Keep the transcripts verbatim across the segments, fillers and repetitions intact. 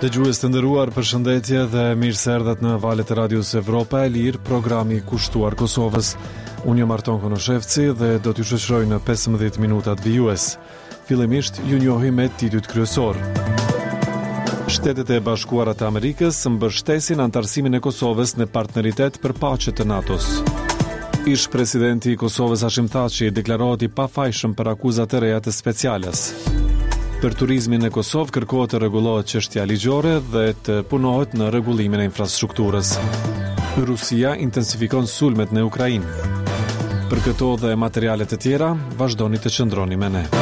Dëgjues të nderuar, përshëndetje dhe mirë se erdhët në valët e Radios Evropa e Lirë, programi kushtuar Kosovës. Unë jam Arton Konoshevci dhe do t'ju shoqëroj në pesëmbëdhjetë minutat vijues. Fillimisht ju njohim me titujt kryesor. Shtetet e Bashkuara të Amerikës mbështesin antarësimin e Kosovës në partneritet për paqe të NATO-s. Ish presidenti i Kosovës Hashim Thaçi deklarohet i pafajshëm për akuzat e reja të speciales. Për turizmin në Kosovë kërkohet të rregullohet çështja ligjore dhe të punohet në rregullimin e infrastrukturës. Rusia intensifikon sulmet në Ukrainë. Për këto dhe materiale të tjera, vazhdoni të qëndroni me ne.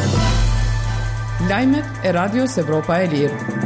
Lajmet e Radios Evropa e Lirë.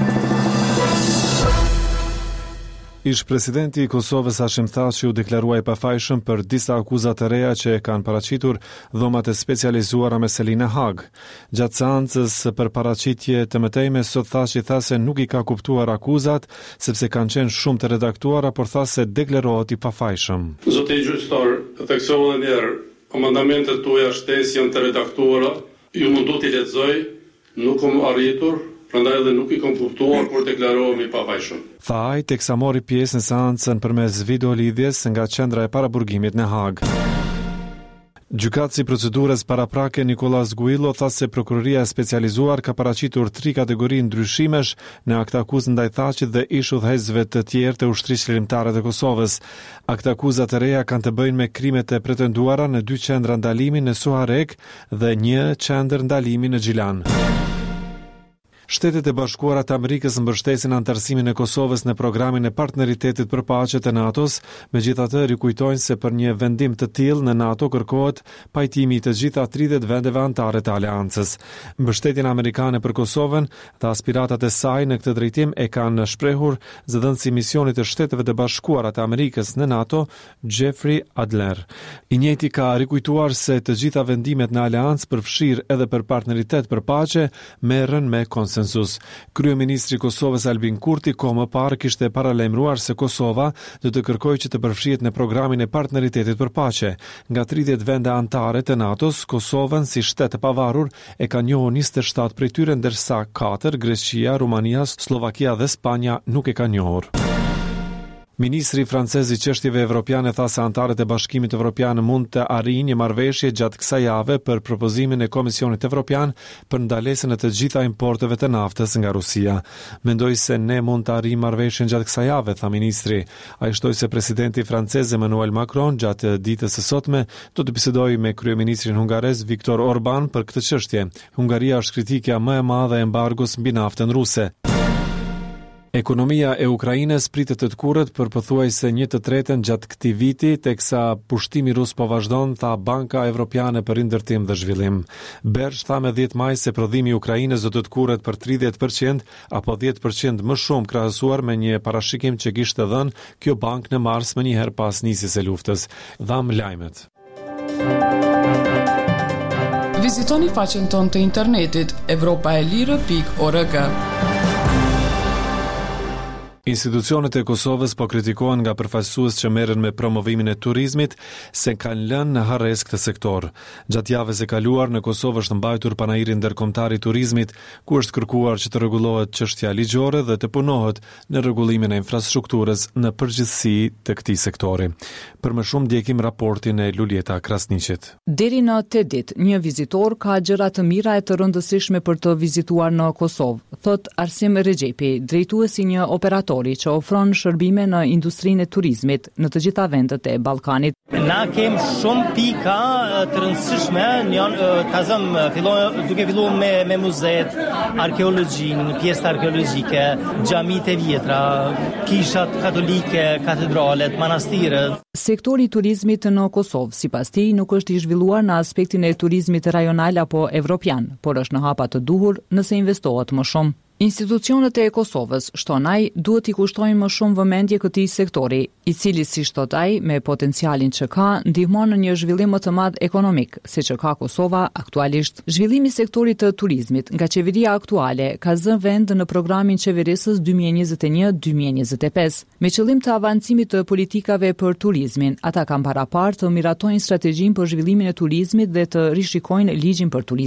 Ish presidenti i Kosovës Hashim Thaçi u deklarua i pafajshëm për disa akuza të reja që e kanë paraqitur dhomat e specializuara me Selina Hag. Gjatë seancës për paraqitje të mëtejme, sot Thaçi tha se nuk i ka kuptuar akuzat sepse kanë qenë shumë të redaktuara, por tha se deklarohet i pafajshëm. Zoti gjyqtar, theksova edhe një herë, amandamentet tuaja shtesë janë të redaktuara, ju mundu t'i lexoj, nuk kam arritur. Prandaj edhe nuk i kam kuptuar kur deklarohemi pafajshëm. Tha ai teksa mori pjesë në seancën përmes video lidhjes nga qendra e paraburgimit në Hag. Gjykatësi i procedurës paraprake Nikolas Guillo tha se prokuroria e specializuar ka paraqitur tri kategori ndryshimesh në aktakuzë ndaj Thaçit dhe ish udhëheqësve të tjerë të ushtrisë lirimtare të Kosovës. Aktakuzat e reja kanë të bëjnë me krimet e pretenduara në dy qendra ndalimi në Suarek dhe një qendër ndalimi në Gjilan. Shtetet e Bashkuara të Amerikës mbështesin antarësimin e Kosovës në programin e partneritetit për paqe të NATO-s, megjithatë rikujtojnë se për një vendim të tillë në NATO kërkohet pajtimi i të gjitha tridhjetë vendeve anëtare të aleancës. Mbështetjen amerikane për Kosovën dhe aspiratat e saj në këtë drejtim e kanë shprehur zëdhënësi i misionit të Shteteve të Bashkuara të Amerikës në NATO, Jeffrey Adler. I njëjti ka rikujtuar se të gjitha vendimet në aleancë përfshirë edhe për partneritet për paqe merren me konsensus. Kryeministri i Kosovës Albin Kurti kohë më parë kishte paralajmëruar se Kosova do të kërkojë që të përfshihet në programin e partneritetit për paqe. Nga tridhjetë vende anëtare të NATO-s, Kosovën si shtet të pavarur e ka njohur njëzet e shtatë prej tyre, ndërsa katër, Greqia, Rumania, Slovakia dhe Spanja nuk e ka njohur. Ministri francez i çështjeve evropiane tha se anëtarët e Bashkimit Evropian mund të arrijnë një marrëveshje gjatë kësaj jave për propozimin e Komisionit Evropian për ndalesën e të gjitha importeve të naftës nga Rusia. Mendoj se ne mund të arrijmë marrëveshjen gjatë kësaj jave, tha ministri. Ai shtoi se presidenti francez Emmanuel Macron gjatë ditës së sotme do të bisedojë me kryeministrin hungarez Viktor Orban për këtë çështje. Hungaria është kritikja më e madhe e embargos mbi naftën ruse. Ekonomia e Ukrainës pritet të tkurret për pothuajse një të tretën gjatë këtij viti, teksa pushtimi rus po vazhdon, tha Banka Evropiane për Rindërtim dhe Zhvillim. Bersh tha me dhjetë maj se prodhimi i Ukrainës do të tkurret për tridhjetë përqind apo dhjetë përqind më shumë krahasuar me një parashikim që kishte dhënë kjo bankë në mars më njëherë pas nisjes së luftës. Dham lajmet. Vizitoni faqen tonë të internetit evropa e lirë pikë org. Institucionet e Kosovës po kritikohen nga përfaqësues që merren me promovimin e turizmit se kanë lënë në harres këtë sektor. Gjatë javës së kaluar në Kosovë është mbajtur panairi ndërkombëtar i turizmit, ku është kërkuar që të rregullohet çështja ligjore dhe të punohet në rregullimin e infrastrukturës në përgjithësi të këtij sektori. Për më shumë ndjekim raportin e Lulieta Krasniqit. Deri në tetë ditë, një vizitor ka gjëra të mira e të rëndësishme për të vizituar në Kosovë, thot Arsim Rexhepi, drejtuesi një operator që ofron shërbime në industrinë e turizmit në të gjitha vendet e Ballkanit. Na kem shumë pika të rëndësishme, janë tazëm fillon duke filluar me me muzeet, arkeologjinë, pjesë arkeologjike, xhamitë e vjetra, kishat katolike, katedralet, manastiret. Sektori i turizmit në Kosovë, sipas tij, nuk është i zhvilluar në aspektin e turizmit rajonal apo evropian, por është në hapa të duhur nëse investohet më shumë. Institucionet e Kosovës, shton ai, duhet i kushtojnë më shumë vëmendje këtij sektori, i cili si shtot ai, me potencialin që ka, ndihmon në një zhvillim më të madh ekonomik, siç ka Kosova aktualisht. Zhvillimi i sektorit të turizmit nga qeveria aktuale ka zënë vend në programin qeverisës dy mijë e njëzet e një deri dy mijë e njëzet e pesë. Me qëllim të avancimit të politikave për turizmin, ata kanë parapar të miratojnë strategjinë për zhvillimin e turizmit dhe të rishikojnë ligjin për turizmin.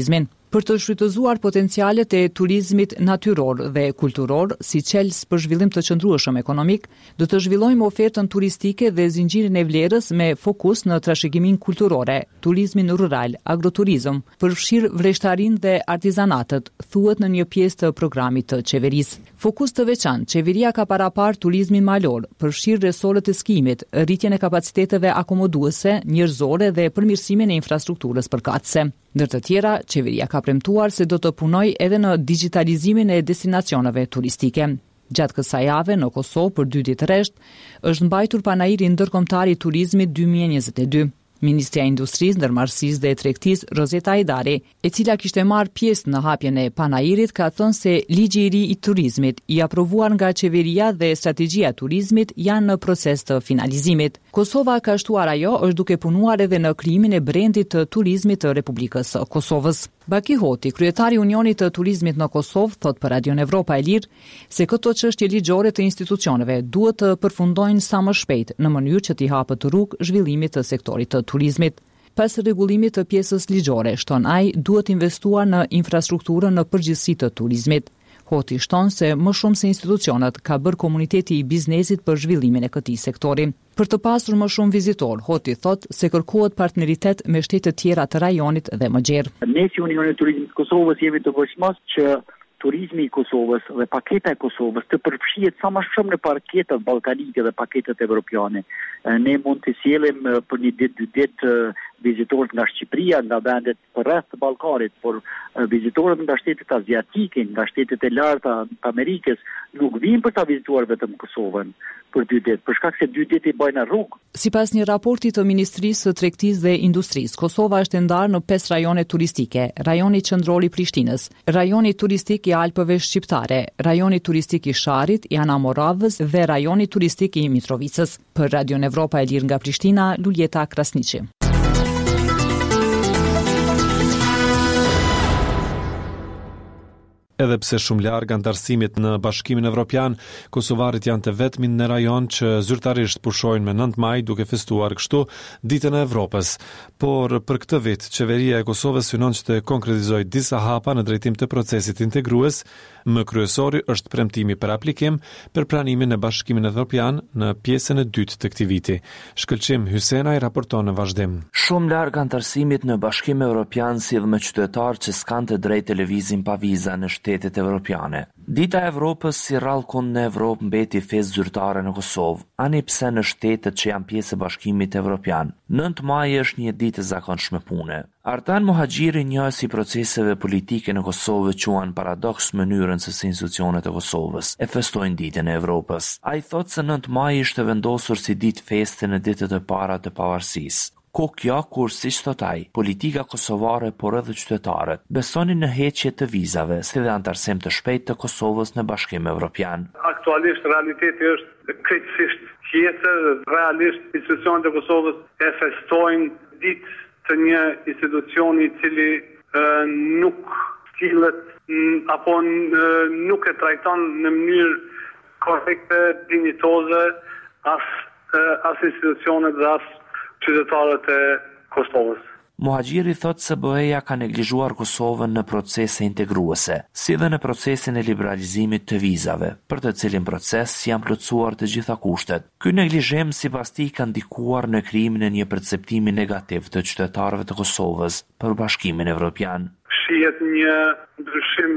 për të shfrytëzuar potencialet e turizmit natyror dhe kulturor si qelës për zhvillim të qëndrueshëm ekonomik, do të zhvillojmë ofertën turistike dhe zinxhirin e vlerës me fokus në trashëgimin kulturore, turizmin rural, agroturizëm, përfshirë vreshtarin dhe artizanatët, thuhet në një pjesë të programit të qeverisë. Fokus të veçantë, qeveria ka parapar turizmin malor, përfshirë resorët e skimit, rritjen e kapaciteteve akomoduese, njerëzore dhe përmirësimin e infrastrukturës përkatëse. Ndër të tjera, qeveria ka premtuar se do të punojë edhe në digitalizimin e destinacioneve turistike. Gjatë kësaj jave në Kosovë për dy ditë rresht është mbajtur panairi ndërkombëtar i turizmit dy mijë e njëzet e dy. Ministria e Industrisë, Ndërmarrësisë dhe Tregtisë Rozeta Ajdari, e cila kishte marrë pjesë në hapjen e panairit, ka thënë se ligji i ri i turizmit, i aprovuar nga qeveria dhe strategjia e turizmit janë në proces të finalizimit. Kosova, ka shtuar ajo, është duke punuar edhe në krijimin e brendit të turizmit të Republikës së Kosovës. Baki Hoti, kryetari i Unionit të Turizmit në Kosovë, thot për Radion Evropa e Lirë se këto çështje ligjore të institucioneve duhet të përfundojnë sa më shpejt në mënyrë që t'i hapet rrugë zhvillimit të sektorit të turizmit. Pas rregullimit të pjesës ligjore, shton ai, duhet investuar në infrastrukturën në përgjithësi të turizmit. Hoti shton se më shumë se institucionet ka bërë komuniteti i biznesit për zhvillimin e këtij sektori. Për të pasur më shumë vizitor, Hoti thot se kërkohet partneritet me shtete tjera të rajonit dhe më gjerë. Ne si Unioni i Turizmit të Kosovës jemi të vështirë që turizmi i Kosovës dhe paketa e Kosovës të përfshihet sa më shumë në paketet ballkanike dhe paketet evropiane. Ne mund të sjellim për një ditë dy ditë vizitorët nga Shqipëria, nga vendet përreth të Ballkanit, por vizitorët nga shtetet aziatike, nga shtetet e larta të Amerikës nuk vinë për ta vizituar vetëm Kosovën për dy ditë, për shkak se dy ditë i bajnë rrugë. Sipas një raporti të Ministrisë së Tregtisë dhe Industrisë, Kosova është e ndarë në pesë rajone turistike: rajoni qendror i Prishtinës, rajoni turistik i Alpëve Shqiptare, rajoni turistik i Sharrit, i Anamoravës dhe rajoni turistik i Mitrovicës. Për Radion Evropa e Lirë nga Prishtina, Luljeta Krasniqi. Edhe pse shumë larg antarësimit në Bashkimin Evropian, kosovarët janë të vetmin në rajon që zyrtarisht pushojnë me nëntë maj duke festuar kështu Ditën e Evropës. Por për këtë vit, qeveria e Kosovës synon që të konkretizojë disa hapa në drejtim të procesit integrues. Më kryesori është premtimi për aplikim për pranimin në Bashkimin Evropian në pjesën e dytë të këtij viti. Shkëlqim Hysenaj raporton në vazhdim. Shumë larg antarësimit në Bashkimin Evropian sill me qytetarë që s'kan të drejtë të lëvizin pa viza në shtetet evropiane. Dita e Evropës si rallkund në Evropë mbeti festë zyrtare në Kosovë, ani pse në shtetet që janë pjesë e Bashkimit Evropian. nëntë maj është një ditë e zakonshme pune. Artan Muhaxhiri, njësi i proceseve politike në Kosovë, quan paradoks mënyrën se si institucionet e Kosovës e festojnë Ditën e Evropës. Ai thotë se nëntë maj ishte vendosur si ditë feste në ditët e para të pavarësisë. Ko kjo kur si thot ai, politika kosovare por edhe qytetarët besonin në heqje të vizave, si dhe antarësim të shpejt të Kosovës në Bashkim Evropian. Aktualisht realiteti është krejtësisht tjetër, realisht institucionet e Kosovës e festojnë ditë të një institucioni i cili e, nuk stillet apo e, nuk e trajton në mënyrë korrekte, dinjitoze as e, as institucionet dhe as qytetarët e Kosovës. Muhaxhiri thot se B E-ja ka neglizhuar Kosovën në procese integruese, si dhe në procesin e liberalizimit të vizave, për të cilin proces janë plotësuar të gjitha kushtet. Ky neglizhim sipas tij ka ndikuar në krijimin e një perceptimi negativ të qytetarëve të Kosovës për Bashkimin Evropian. Shihet një ndryshim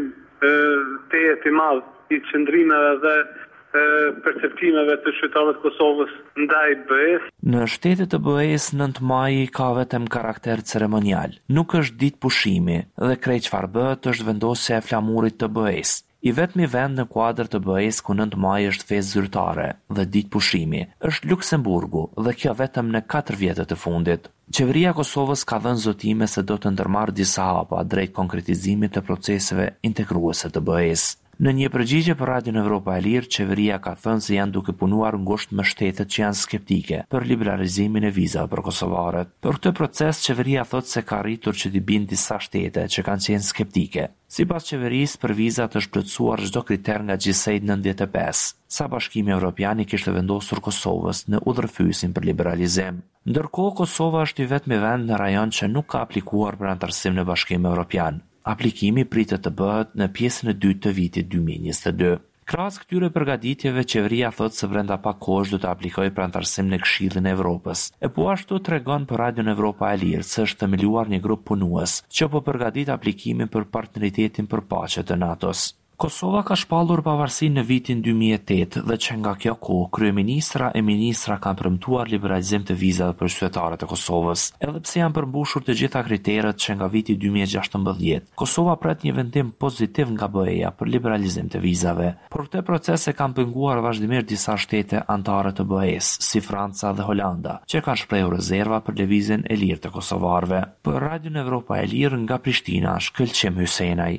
të jetë i madh i qëndrimeve dhe perceptimeve të qytetarëve të Kosovës ndaj B E-s. Në shtetet të B E-s nëntë maji ka vetëm karakter ceremonial. Nuk është ditë pushimi dhe krejt çfarë bëhet është vendosja e flamurit të B E-s. I vetmi vend në kuadër të B E-s ku nëntë maj është festë zyrtare dhe ditë pushimi është Luksemburgu dhe kjo vetëm në katër vjetët e fundit. Qeveria e Kosovës ka dhënë zotime se do të ndërmarrë disa hapa drejt konkretizimit të proceseve integruese të B E-s. Në një përgjigje për Radion Evropa e Lirë, qeveria ka thënë se janë duke punuar ngushtë me shtetet që janë skeptike për liberalizimin e vizave për kosovarët. Për këtë proces, qeveria thotë se ka arritur që t'i bind disa shtete që kanë qenë skeptike. Sipas qeverisë, për vizat është plotësuar çdo kriter nga G S A I nëntëdhjetë e pesë, sa Bashkimi Evropian i kishte vendosur Kosovës në udhërfysin për liberalizim. Ndërkohë, Kosova është i vetmi vend në rajon që nuk ka aplikuar për antarësim në Bashkimin Evropian. Aplikimi pritet të bëhet në pjesën e dytë të vitit dy mijë e njëzet e dy. Krahas këtyre përgatitjeve, qeveria thotë se brenda pak kohësh do të aplikojë për anëtarësim në Këshillin e Evropës. E po ashtu tregon për Radion Evropa e Lirë se është themeluar një grup punues që po përgatit aplikimin për partneritetin për paqe të NATO-s. Kosova ka shpallur pavarësinë në vitin dy mijë e tetë dhe që nga kjo kohë kryeministra e ministra kanë premtuar liberalizim të vizave për qytetarët e Kosovës. Edhe pse janë përmbushur të gjitha kriteret që nga viti dy mijë e gjashtëmbëdhjetë, Kosova pret një vendim pozitiv nga B E-ja për liberalizim të vizave. Por këtë proces e kanë penguar vazhdimisht disa shtete anëtare të B E-s, si Franca dhe Holanda, që kanë shprehur rezerva për lëvizjen e lirë të kosovarëve. Për Radion Evropa e Lirë nga Prishtina, Shkëlqim Hysenaj.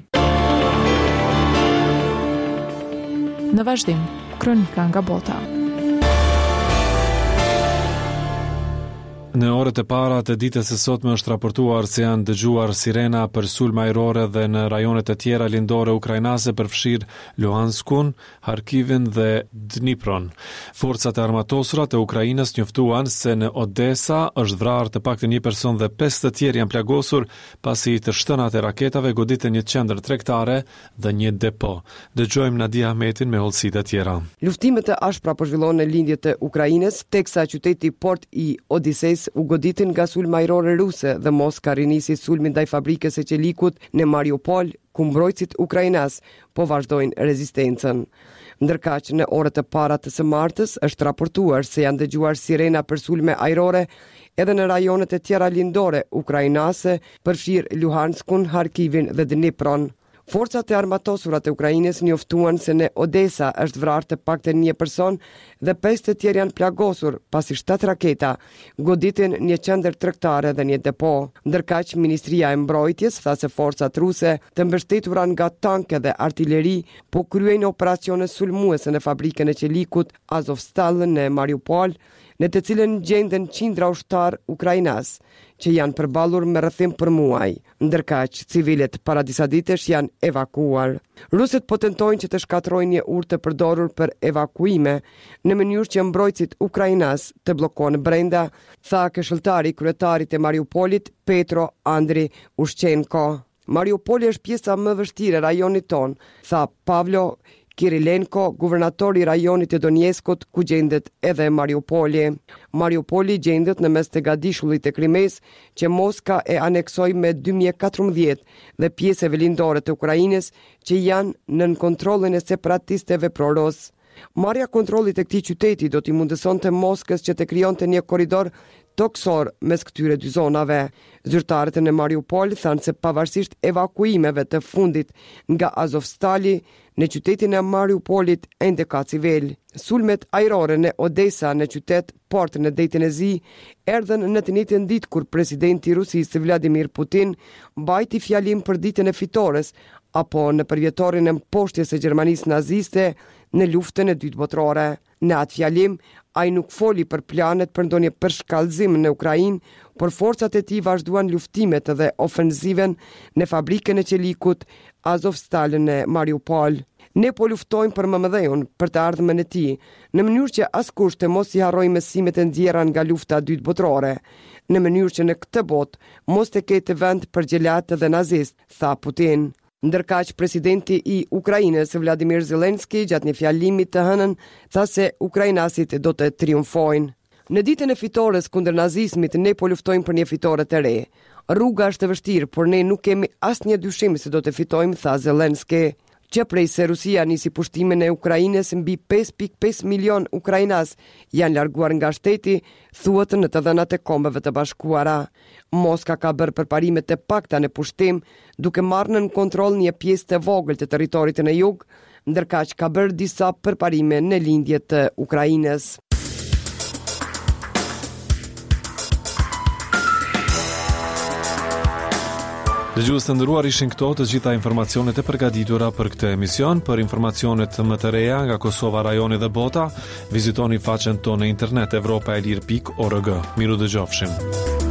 Në vazhdim, kronika nga bota. Në orët e para të ditës së sotme është raportuar se janë dëgjuar sirena për sulme ajrore dhe në rajonet e tjera lindore ukrainase përfshir Luhanskun, Harkivin dhe Dnipron. Forcat e armatosura të Ukrainës njoftuan se në Odesa është vrarë të paktën një person dhe pesë të tjerë janë plagosur pasi të shtënat e raketave goditën një qendër tregtare dhe një depo. Dëgjojmë Nadia Ahmetin me hollësitë e tjera. Luftimet e ashpra po zhvillohen në lindjet e Ukrainës, teksa qyteti port i Odisejs u goditin nga sulme ajrore ruse dhe Moska rinisi sulmin ndaj fabrikës së qelikut në Mariupol, ku mbrojtësit ukrainas po vazhdojnë rezistencën. Ndërkaq në orët e para të së martës është raportuar se janë dëgjuar sirena për sulme ajrore edhe në rajonet e tjera lindore ukrainase, përfshir Luhanskun, Harkivin dhe Dnipron. Forcat e armatosura të Ukrainës njoftuan se në Odesa është vrarë të paktën një person dhe pesë të tjerë janë plagosur pasi shtatë raketa goditin një qendër tregtare dhe një depo. Ndërkaq Ministria e Mbrojtjes tha se forcat ruse të mbështetura nga tanke dhe artileri po kryejnë operacione sulmuese në fabrikën e qelikut Azovstal në Mariupol, në të cilën gjenden qindra ushtar ukrainas që janë përballur me rrethim për muaj. Ndërkaq civilet para disa ditësh janë evakuar. Rusët po tentojnë që të shkatrojnë një urë të përdorur për evakuime në mënyrë që mbrojtësit ukrainas të bllokohen brenda, tha këshilltari i kryetarit të Mariupolit Petro Andri Ushchenko. Mariupoli është pjesa më vështirë e rajonit ton, tha Pavlo Kirilenko, guvernatori i rajonit të Donjeskut, ku gjendet edhe Mariupoli. Mariupoli gjendet në mes të gadishullit të Krimes, që Moska e aneksoi me dy mijë e katërmbëdhjetë dhe pjesëve lindore të Ukrainës që janë nën kontrollin e separatistëve pro-ros. Marrja kontrollit e këtij qyteti do t'i mundësonte Moskës që të krijonte një korridor toksor mes këtyre dy zonave. Zyrtarët në Mariupol thanë se pavarësisht evakuimeve të fundit nga Azovstali, në qytetin e Mariupolit ende ka civil. Sulmet ajrore në Odesa, në qytet port në detin e Zi, erdhen në të njëjtën ditë kur presidenti i Rusisë Vladimir Putin mbajti fjalim për ditën e fitores apo në përvjetorin e mposhtjes së Gjermanisë naziste në luftën e dytë botërore. Në atë fjalim, ai nuk foli për planet për ndonjë përshkallëzim në Ukrainë, por forcat e tij vazhduan luftimet dhe ofenziven në fabrikën e qelikut Azovstal në Mariupol. Ne po luftojmë për mëmëdheun, për të ardhmen e tij, në mënyrë që askush të mos i harrojë mësimet e ndjera nga lufta e dytë botërore, në mënyrë që në këtë botë mos të ketë vend për gjelat dhe nazist, tha Putin. Ndërkaq presidenti i Ukrainës Vladimir Zelenski gjatë një fjalimi të hënën tha se ukrainasit do të triumfojnë. Në ditën e fitores kundër nazizmit ne po luftojmë për një fitore të re. Rruga është e vështirë, por ne nuk kemi asnjë dyshim se do të fitojmë, tha Zelenski. Që prej se Rusia nisi pushtimin e Ukrainës, mbi pesë pikë pesë milion ukrainas janë larguar nga shteti, thuhet në të dhënat e Kombeve të Bashkuara. Moska ka bërë përparime të pakta në pushtim, duke marrë në kontroll një pjesë të vogël të territorit në jug, ndërkaq ka bërë disa përparime në lindje të Ukrainës. Dëgjues të nderuar, ishin këto të gjitha informacionet e përgatitura për këtë emision. Për informacionet më të reja nga Kosova, rajoni dhe bota, vizitoni faqen tonë në internet evropaelir pikë org. Miru dëgjofshim.